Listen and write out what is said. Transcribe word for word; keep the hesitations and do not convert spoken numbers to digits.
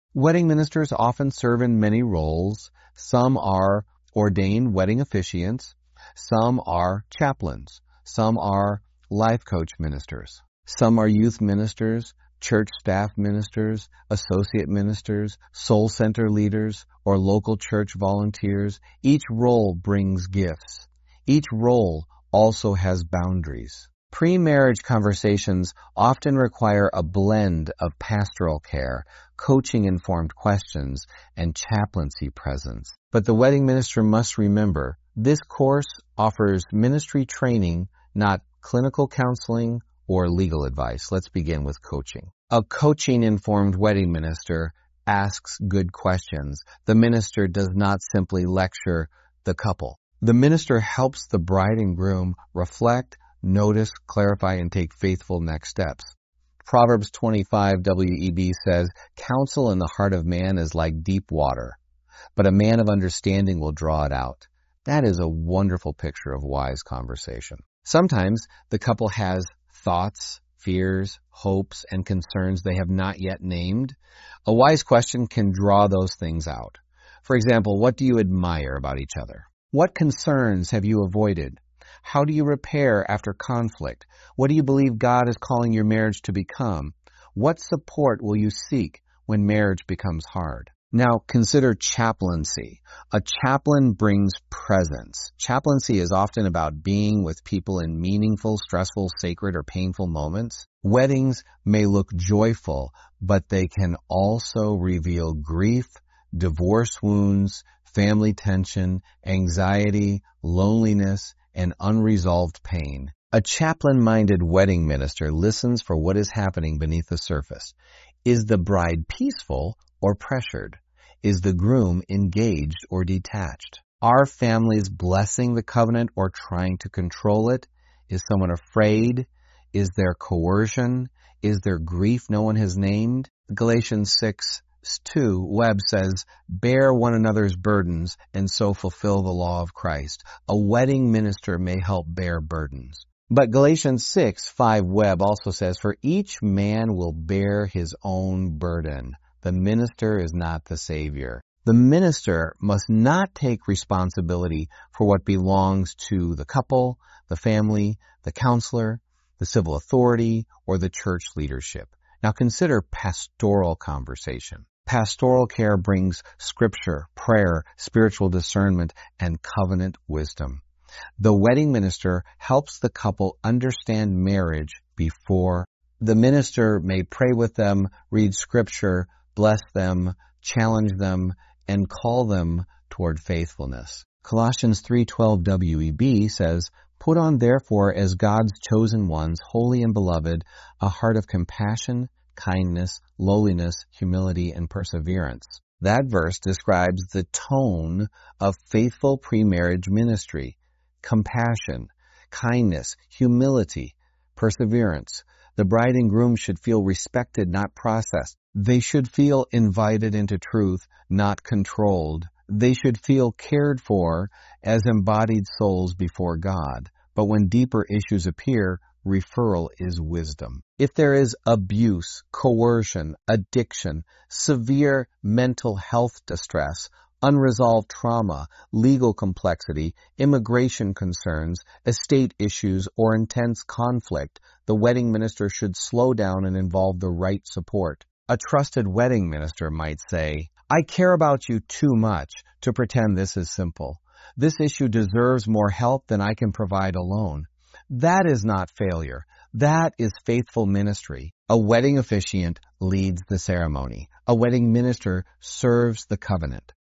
Wedding ministers often serve in many roles. Some are ordained wedding officiants. Some are chaplains. Some are life coach ministers. Some are youth ministers, church staff ministers, associate ministers, soul center leaders, or local church volunteers. Each role brings gifts. Each role also has boundaries. Pre-marriage conversations often require a blend of pastoral care, coaching-informed questions, and chaplaincy presence. But the wedding minister must remember, this course offers ministry training, not clinical counseling or legal advice. Let's begin with coaching. A coaching-informed wedding minister asks good questions. The minister does not simply lecture the couple. The minister helps the bride and groom reflect, notice, clarify, and take faithful next steps. Proverbs twenty-five W E B says, "Counsel in the heart of man is like deep water, but a man of understanding will draw it out." That is a wonderful picture of wise conversation. Sometimes the couple has thoughts, fears, hopes, and concerns they have not yet named. A wise question can draw those things out. For example, what do you admire about each other? What concerns have you avoided? How do you repair after conflict? What do you believe God is calling your marriage to become? What support will you seek when marriage becomes hard? Now, consider chaplaincy. A chaplain brings presence. Chaplaincy is often about being with people in meaningful, stressful, sacred, or painful moments. Weddings may look joyful, but they can also reveal grief, divorce wounds, family tension, anxiety, loneliness, and unresolved pain. A chaplain-minded wedding minister listens for what is happening beneath the surface. Is the bride peaceful or pressured? Is the groom engaged or detached? Are families blessing the covenant or trying to control it? Is someone afraid? Is there coercion? Is there grief no one has named? Galatians six two, Webb says, "Bear one another's burdens and so fulfill the law of Christ." A wedding minister may help bear burdens. But Galatians six five, Webb also says, "For each man will bear his own burden. The minister is not the Savior." The minister must not take responsibility for what belongs to the couple, the family, the counselor, the civil authority, or the church leadership. Now consider pastoral conversation. Pastoral care brings scripture, prayer, spiritual discernment, and covenant wisdom. The wedding minister helps the couple understand marriage before. The minister may pray with them, read scripture, bless them, challenge them, and call them toward faithfulness. Colossians three twelve W E B says, "Put on therefore as God's chosen ones, holy and beloved, a heart of compassion, kindness, lowliness, humility, and perseverance." That verse describes the tone of faithful pre-marriage ministry. Compassion, kindness, humility, perseverance. The bride and groom should feel respected, not processed. They should feel invited into truth, not controlled. They should feel cared for as embodied souls before God. But when deeper issues appear, referral is wisdom. If there is abuse, coercion, addiction, severe mental health distress, unresolved trauma, legal complexity, immigration concerns, estate issues, or intense conflict, the wedding minister should slow down and involve the right support. A trusted wedding minister might say, "I care about you too much to pretend this is simple. This issue deserves more help than I can provide alone." That is not failure. That is faithful ministry. A wedding officiant leads the ceremony. A wedding minister serves the covenant.